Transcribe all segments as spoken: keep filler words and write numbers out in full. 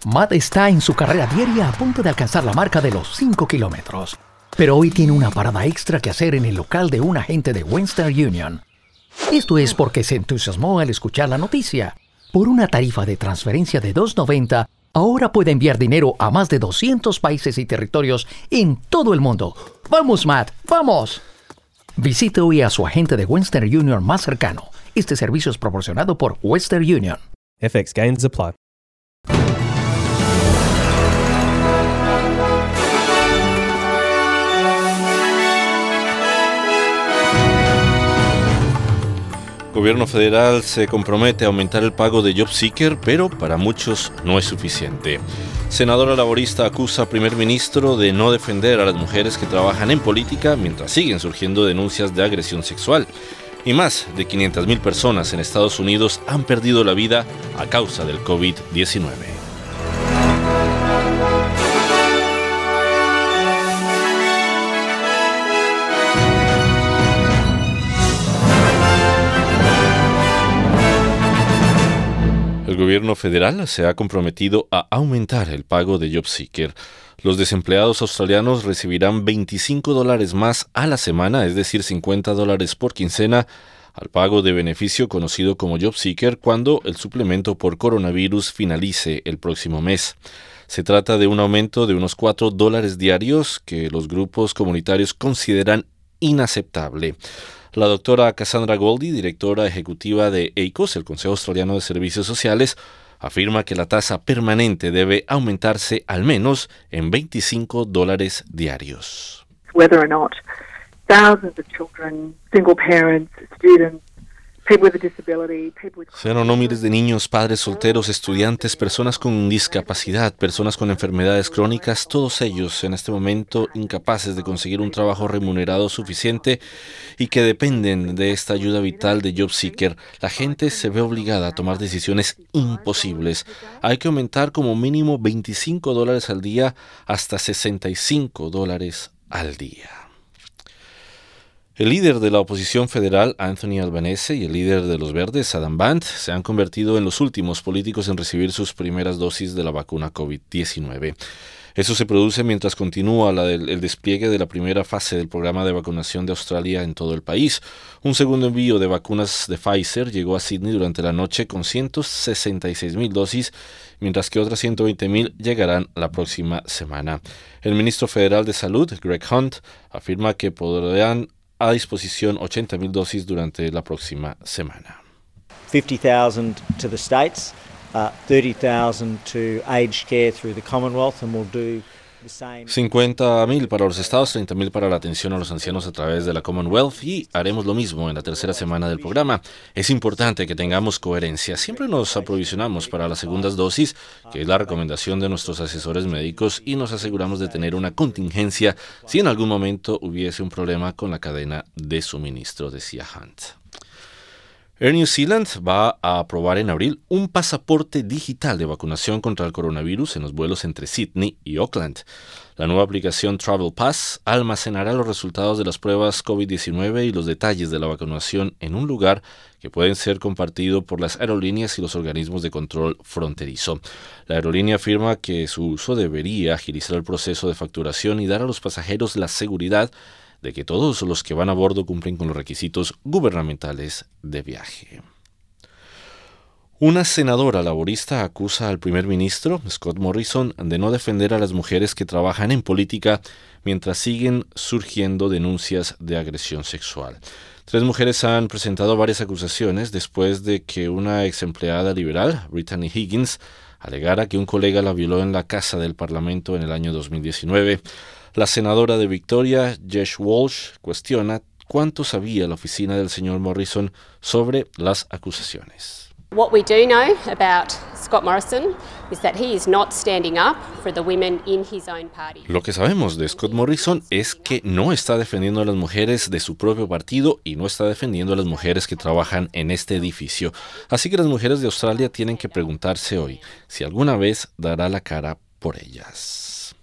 Matt está en su carrera diaria a punto de alcanzar la marca de los cinco kilómetros. Pero hoy tiene una parada extra que hacer en el local de un agente de Western Union. Esto es porque se entusiasmó al escuchar la noticia. Por una tarifa de transferencia de dos noventa, ahora puede enviar dinero a más de doscientos países y territorios en todo el mundo. ¡Vamos, Matt! ¡Vamos! Visite hoy a su agente de Western Union más cercano. Este servicio es proporcionado por Western Union. F X gains apply. El gobierno federal se compromete a aumentar el pago de JobSeeker, pero para muchos no es suficiente. Senadora laborista acusa al primer ministro de no defender a las mujeres que trabajan en política mientras siguen surgiendo denuncias de agresión sexual. Y más de quinientas mil personas en Estados Unidos han perdido la vida a causa del covid diecinueve. El gobierno federal se ha comprometido a aumentar el pago de JobSeeker. Los desempleados australianos recibirán veinticinco dólares más a la semana, es decir, cincuenta dólares por quincena, al pago de beneficio conocido como JobSeeker cuando el suplemento por coronavirus finalice el próximo mes. Se trata de un aumento de unos cuatro dólares diarios que los grupos comunitarios consideran inaceptable. La doctora Cassandra Goldie, directora ejecutiva de A C O S, el Consejo Australiano de Servicios Sociales, afirma que la tasa permanente debe aumentarse al menos en veinticinco dólares diarios. Whether or not thousands of children, single parents, students, people with a disability, people with... Sean o no miles de niños, padres solteros, estudiantes, personas con discapacidad, personas con enfermedades crónicas, todos ellos en este momento incapaces de conseguir un trabajo remunerado suficiente y que dependen de esta ayuda vital de JobSeeker. La gente se ve obligada a tomar decisiones imposibles. Hay que aumentar como mínimo veinticinco dólares al día hasta sesenta y cinco dólares al día. El líder de la oposición federal, Anthony Albanese, y el líder de los Verdes, Adam Bandt, se han convertido en los últimos políticos en recibir sus primeras dosis de la vacuna covid diecinueve. Eso se produce mientras continúa la del, el despliegue de la primera fase del programa de vacunación de Australia en todo el país. Un segundo envío de vacunas de Pfizer llegó a Sydney durante la noche con ciento sesenta y seis mil dosis, mientras que otras ciento veinte mil llegarán la próxima semana. El ministro federal de Salud, Greg Hunt, afirma que podrán a disposición ochenta mil dosis durante la próxima semana. fifty thousand to the states, uh, thirty thousand to aged care through the Commonwealth, and we'll do the same. cincuenta mil para los estados, treinta mil para la atención a los ancianos a través de la Commonwealth, y haremos lo mismo en la tercera semana del programa. Es importante que tengamos coherencia. Siempre nos aprovisionamos para las segundas dosis, que es la recomendación de nuestros asesores médicos, y nos aseguramos de tener una contingencia si en algún momento hubiese un problema con la cadena de suministro, decía Hunt. Air New Zealand va a aprobar en abril un pasaporte digital de vacunación contra el coronavirus en los vuelos entre Sydney y Auckland. La nueva aplicación Travel Pass almacenará los resultados de las pruebas covid diecinueve y los detalles de la vacunación en un lugar que pueden ser compartido por las aerolíneas y los organismos de control fronterizo. La aerolínea afirma que su uso debería agilizar el proceso de facturación y dar a los pasajeros la seguridad de que todos los que van a bordo cumplen con los requisitos gubernamentales de viaje. Una senadora laborista acusa al primer ministro, Scott Morrison, de no defender a las mujeres que trabajan en política mientras siguen surgiendo denuncias de agresión sexual. Tres mujeres han presentado varias acusaciones después de que una ex empleada liberal, Brittany Higgins, alegara que un colega la violó en la casa del Parlamento en el año dos mil diecinueve. La senadora de Victoria, Jess Walsh, cuestiona cuánto sabía la oficina del señor Morrison sobre las acusaciones. What we do know about Scott Morrison is that he is not standing up for the women in his own party. Lo que sabemos de Scott Morrison es que no está defendiendo a las mujeres de su propio partido y no está defendiendo a las mujeres que trabajan en este edificio. Así que las mujeres de Australia tienen que preguntarse hoy si alguna vez dará la cara por ellas.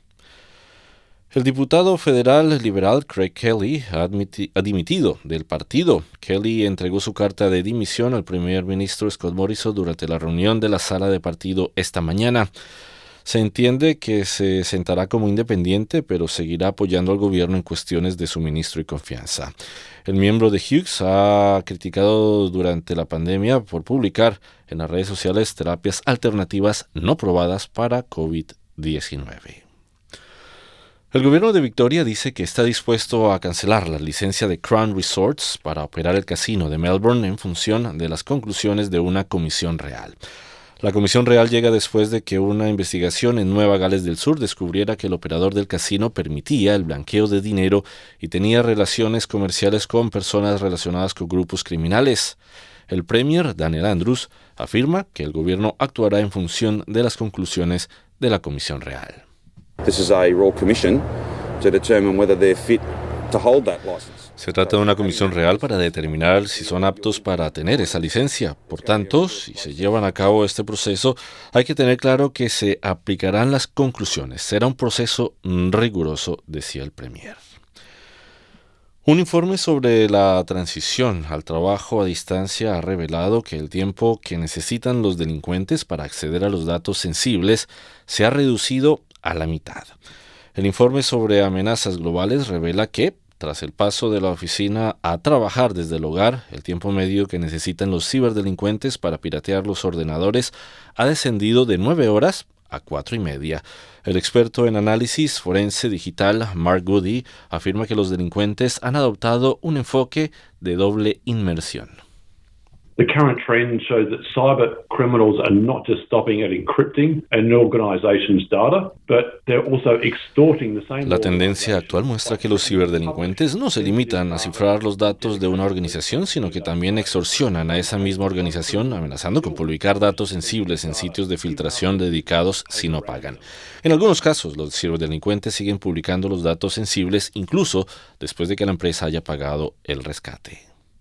El diputado federal liberal Craig Kelly ha, admiti- ha dimitido del partido. Kelly entregó su carta de dimisión al primer ministro Scott Morrison durante la reunión de la sala de partido esta mañana. Se entiende que se sentará como independiente, pero seguirá apoyando al gobierno en cuestiones de suministro y confianza. El miembro de Hughes ha criticado durante la pandemia por publicar en las redes sociales terapias alternativas no probadas para covid diecinueve. El gobierno de Victoria dice que está dispuesto a cancelar la licencia de Crown Resorts para operar el casino de Melbourne en función de las conclusiones de una comisión real. La comisión real llega después de que una investigación en Nueva Gales del Sur descubriera que el operador del casino permitía el blanqueo de dinero y tenía relaciones comerciales con personas relacionadas con grupos criminales. El Premier, Daniel Andrews, afirma que el gobierno actuará en función de las conclusiones de la comisión real. This is a royal commission to determine whether they're fit to hold that license. Se trata de una comisión real para determinar si son aptos para tener esa licencia. Por tanto, si se llevan a cabo este proceso, hay que tener claro que se aplicarán las conclusiones. Será un proceso riguroso, decía el Premier. Un informe sobre la transición al trabajo a distancia ha revelado que el tiempo que necesitan los delincuentes para acceder a los datos sensibles se ha reducido a la mitad. El informe sobre amenazas globales revela que, tras el paso de la oficina a trabajar desde el hogar, el tiempo medio que necesitan los ciberdelincuentes para piratear los ordenadores ha descendido de nueve horas a cuatro y media. El experto en análisis forense digital Mark Goody afirma que los delincuentes han adoptado un enfoque de doble inmersión. The current trend shows that cyber criminals are not just stopping at encrypting an organization's data, but they're also extorting the same. La tendencia actual muestra que los ciberdelincuentes no se limitan a cifrar los datos de una organización, sino que también extorsionan a esa misma organización, amenazando con publicar datos sensibles en sitios de filtración dedicados si no pagan. En algunos casos, los ciberdelincuentes siguen publicando los datos sensibles incluso después de que la empresa haya pagado el rescate.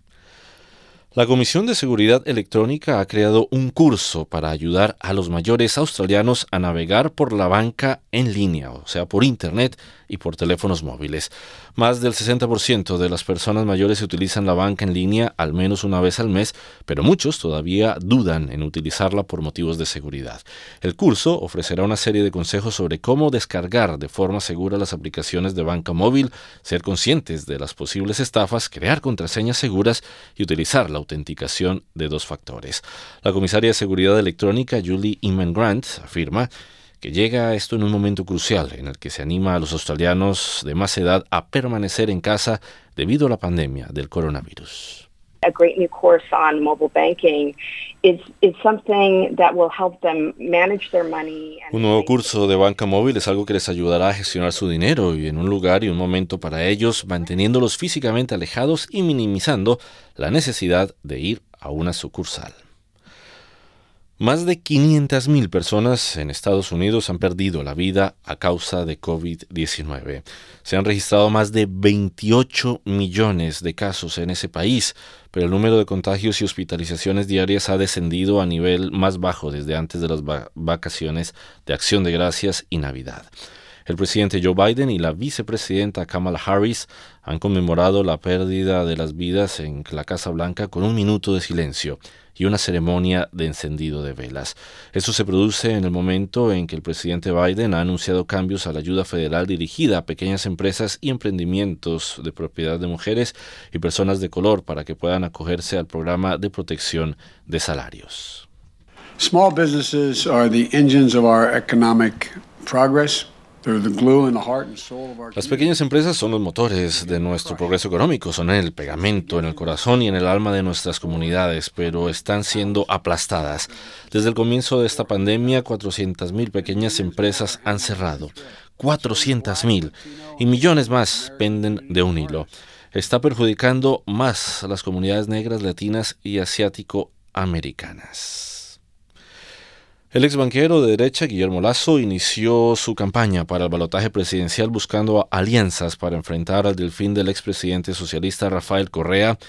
La Comisión de Seguridad Electrónica ha creado un curso para ayudar a los mayores australianos a navegar por la banca en línea, o sea, por Internet y por teléfonos móviles. Más del sesenta por ciento de las personas mayores utilizan la banca en línea al menos una vez al mes, pero muchos todavía dudan en utilizarla por motivos de seguridad. El curso ofrecerá una serie de consejos sobre cómo descargar de forma segura las aplicaciones de banca móvil, ser conscientes de las posibles estafas, crear contraseñas seguras y utilizar la autenticación de dos factores. La comisaria de Seguridad Electrónica, Julie Inman Grant, afirma que llega esto en un momento crucial en el que se anima a los australianos de más edad a permanecer en casa debido a la pandemia del coronavirus. A great new course on mobile banking is is something that will help them manage their money. Un nuevo curso de banca móvil es algo que les ayudará a gestionar su dinero y en un lugar y un momento para ellos, manteniéndolos físicamente alejados y minimizando la necesidad de ir a una sucursal. Más de quinientas mil personas en Estados Unidos han perdido la vida a causa de covid diecinueve. Se han registrado más de veintiocho millones de casos en ese país, pero el número de contagios y hospitalizaciones diarias ha descendido a nivel más bajo desde antes de las va- vacaciones de Acción de Gracias y Navidad. El presidente Joe Biden y la vicepresidenta Kamala Harris han conmemorado la pérdida de las vidas en la Casa Blanca con un minuto de silencio y una ceremonia de encendido de velas. Esto se produce en el momento en que el presidente Biden ha anunciado cambios a la ayuda federal dirigida a pequeñas empresas y emprendimientos de propiedad de mujeres y personas de color para que puedan acogerse al programa de protección de salarios. Small businesses are the engines of our economic progress. Las pequeñas empresas son los motores de nuestro progreso económico, son el pegamento en el corazón y en el alma de nuestras comunidades, pero están siendo aplastadas. Desde el comienzo de esta pandemia, cuatrocientas mil pequeñas empresas han cerrado. cuatrocientas mil y millones más penden de un hilo. Está perjudicando más a las comunidades negras, latinas y asiático-americanas. El exbanquero de derecha, Guillermo Lasso, inició su campaña para el balotaje presidencial buscando alianzas para enfrentar al delfín del expresidente socialista Rafael Correa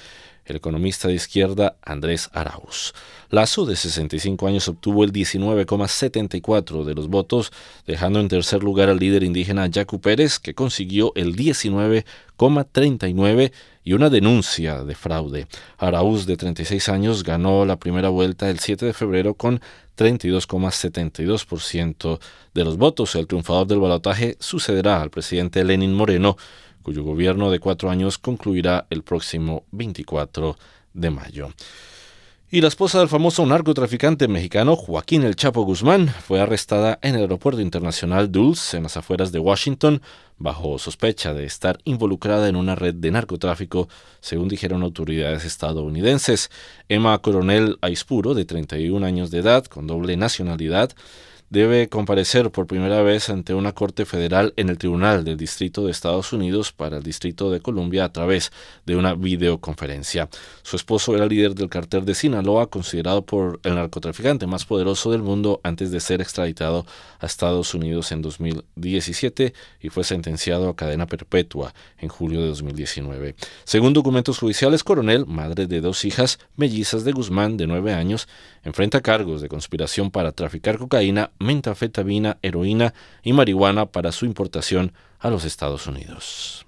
el economista de izquierda Andrés Arauz. Lasso, de sesenta y cinco años, obtuvo el diecinueve coma setenta y cuatro de los votos, dejando en tercer lugar al líder indígena Yacu Pérez, que consiguió el diecinueve coma treinta y nueve y una denuncia de fraude. Arauz, de treinta y seis años, ganó la primera vuelta el siete de febrero con treinta y dos coma setenta y dos por ciento de los votos. El triunfador del balotaje sucederá al presidente Lenín Moreno, cuyo gobierno de cuatro años concluirá el próximo veinticuatro de mayo. Y la esposa del famoso narcotraficante mexicano Joaquín El Chapo Guzmán fue arrestada en el aeropuerto internacional Dulles, en las afueras de Washington, bajo sospecha de estar involucrada en una red de narcotráfico, según dijeron autoridades estadounidenses. Emma Coronel Aispuro, de treinta y un años de edad, con doble nacionalidad, debe comparecer por primera vez ante una corte federal en el Tribunal del Distrito de Estados Unidos para el Distrito de Columbia a través de una videoconferencia. Su esposo era líder del cártel de Sinaloa, considerado por el narcotraficante más poderoso del mundo antes de ser extraditado a Estados Unidos en dos mil diecisiete y fue sentenciado a cadena perpetua en julio de dos mil diecinueve. Según documentos judiciales, Coronel, madre de dos hijas mellizas de Guzmán de nueve años, enfrenta cargos de conspiración para traficar cocaína, metanfetamina, heroína y marihuana para su importación a los Estados Unidos.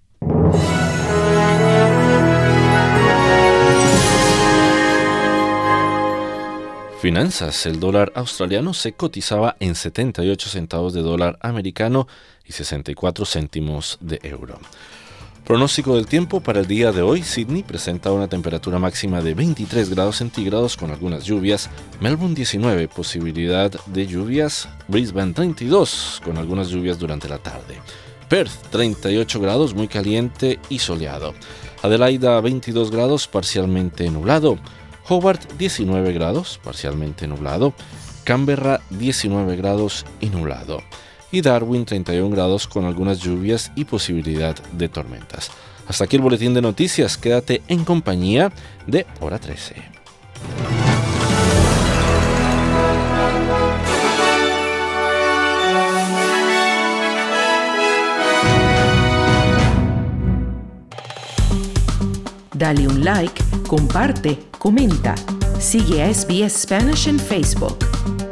Finanzas. El dólar australiano se cotizaba en setenta y ocho centavos de dólar americano y sesenta y cuatro céntimos de euro. Pronóstico del tiempo para el día de hoy. Sydney presenta una temperatura máxima de veintitrés grados centígrados con algunas lluvias. Melbourne diecinueve, posibilidad de lluvias. Brisbane treinta y dos, con algunas lluvias durante la tarde. Perth treinta y ocho grados, muy caliente y soleado. Adelaida veintidós grados, parcialmente nublado. Hobart diecinueve grados, parcialmente nublado. Canberra diecinueve grados y nublado. Y Darwin treinta y un grados con algunas lluvias y posibilidad de tormentas. Hasta aquí el boletín de noticias. Quédate en compañía de Hora trece. Dale un like, comparte, comenta. Sigue a S B S Spanish en Facebook.